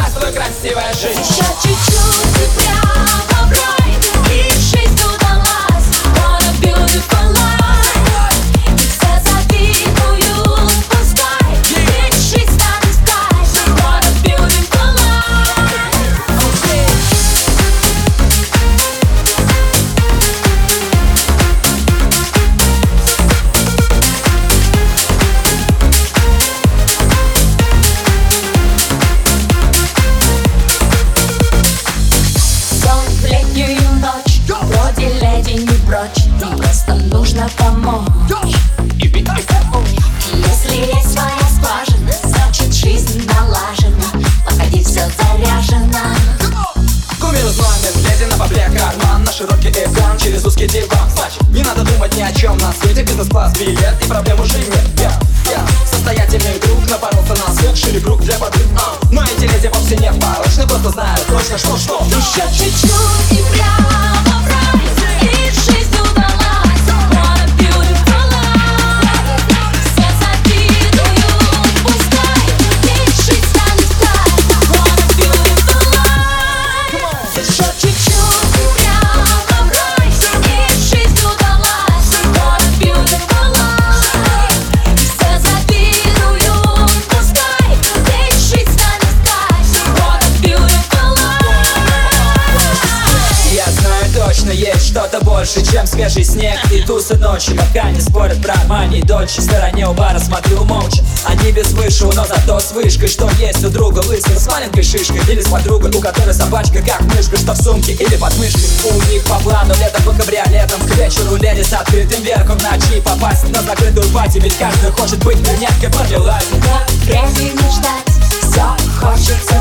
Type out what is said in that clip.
Здравствуй, красивая жизнь. Еще чуть-чуть и прямо в рай, и жизнь удалась. What a beautiful life. И все завидуют, пускай, ведь жизнь станет рай. What a beautiful life. Сон в летнюю ночь, вроде леди не прочь, нам просто нужно помочь. Если есть своя скважина, значит жизнь налажена. Походи, все заряжено. Кумир звонит, леди на бабле карман, на широкий экран через узкий диван. Значит, не надо думать ни о чем на свете, бизнес-класс, билет и проблем уже нет. Состоятельный друг напоролся на звук, шире круг для подруг. Но эти леди вовсе не порочны, просто знают точно, что Еще чуть-чуть и прямо в рай, и жизнь удалась. What a beautiful life. Все завидуют, пускай, ведь жизнь станет рай. What a beautiful life. Еще чуть-чуть и прямо в рай, и жизнь удалась. What a beautiful life. Все завидуют, пускай, ведь жизнь станет рай. What a beautiful life. Я знаю точно, есть что-то больше, чем свежий снег и тусы ночи. Пока не спорят про мани и дочь, в стороне у бара смотрю молча. Они без вышу, но зато с вышкой, что есть у друга лысый с маленькой шишкой. Или с подругой, у которой собачка как мышка, что в сумке или под мышкой. У них по плану летом по кабриолетам, к вечеру леди с открытым верхом, в ночи попасть на закрытую пати. Ведь каждый хочет быть брюнеткой под лилайком. Времени ждать, все хочется